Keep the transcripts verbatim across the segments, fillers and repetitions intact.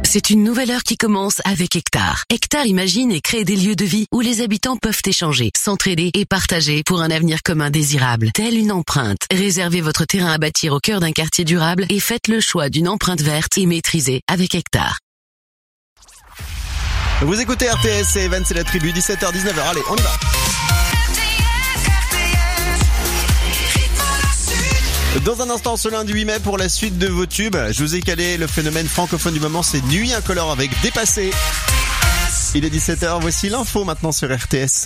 C'est une nouvelle heure qui commence avec Hectare. Hectare imagine et crée des lieux de vie où les habitants peuvent échanger, s'entraider et partager pour un avenir commun désirable. Telle une empreinte. Réservez votre terrain à bâtir au cœur d'un quartier durable et faites le choix d'une empreinte verte et maîtrisée avec Hectare. Vous écoutez R T S et Evan, c'est la tribu, dix-sept heures dix-neuf heures. Allez, on y va. Dans un instant, ce lundi huit mai, pour la suite de vos tubes, je vous ai calé le phénomène francophone du moment, c'est Nuit Incolore avec Dépassé. Il est dix-sept heures, voici l'info maintenant sur R T S.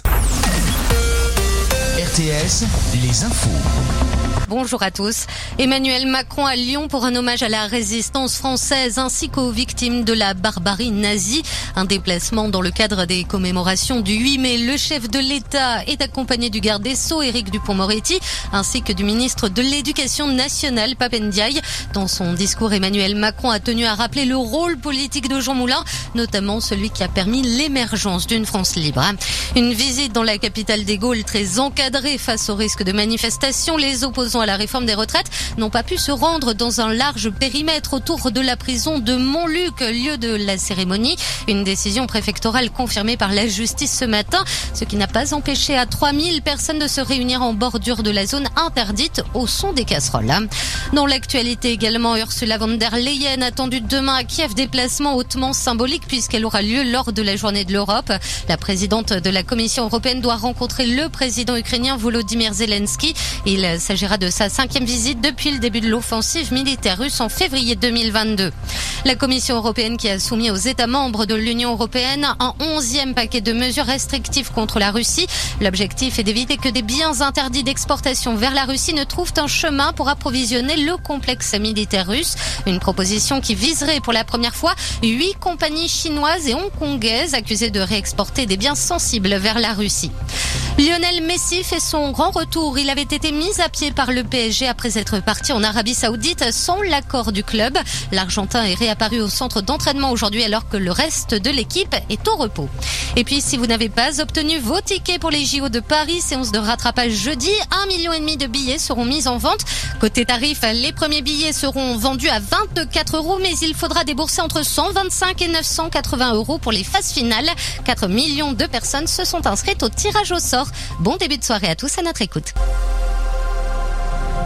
R T S, les infos. Bonjour à tous. Emmanuel Macron à Lyon pour un hommage à la résistance française ainsi qu'aux victimes de la barbarie nazie. Un déplacement dans le cadre des commémorations du huit mai. Le chef de l'État est accompagné du garde des Sceaux, Éric Dupond-Moretti, ainsi que du ministre de l'Éducation nationale, Pape Ndiaye. Dans son discours, Emmanuel Macron a tenu à rappeler le rôle politique de Jean Moulin, notamment celui qui a permis l'émergence d'une France libre. Une visite dans la capitale des Gaules très encadrée face au risque de manifestation. Les opposants à la réforme des retraites n'ont pas pu se rendre dans un large périmètre autour de la prison de Montluc, lieu de la cérémonie. Une décision préfectorale confirmée par la justice ce matin, ce qui n'a pas empêché à trois mille personnes de se réunir en bordure de la zone interdite au son des casseroles. Dans l'actualité également, Ursula von der Leyen attendue demain à Kiev, déplacement hautement symbolique puisqu'elle aura lieu lors de la journée de l'Europe. La présidente de la Commission européenne doit rencontrer le président ukrainien Volodymyr Zelensky. Il s'agira de sa cinquième visite depuis le début de l'offensive militaire russe en février deux mille vingt-deux. La Commission européenne qui a soumis aux États membres de l'Union européenne un onzième paquet de mesures restrictives contre la Russie. L'objectif est d'éviter que des biens interdits d'exportation vers la Russie ne trouvent un chemin pour approvisionner le complexe militaire russe. Une proposition qui viserait pour la première fois huit compagnies chinoises et hongkongaises accusées de réexporter des biens sensibles vers la Russie. Lionel Messi fait son grand retour. Il avait été mis à pied par le P S G après être parti en Arabie Saoudite sans l'accord du club. L'Argentin est réapparu au centre d'entraînement aujourd'hui alors que le reste de l'équipe est au repos. Et puis si vous n'avez pas obtenu vos tickets pour les J O de Paris, séance de rattrapage jeudi, un million et demi de billets seront mis en vente. Côté tarif, les premiers billets seront vendus à vingt-quatre euros, mais il faudra débourser entre cent vingt-cinq et neuf cent quatre-vingts euros pour les phases finales. quatre millions de personnes se sont inscrites au tirage au sort. Bon début de soirée à tous à notre écoute.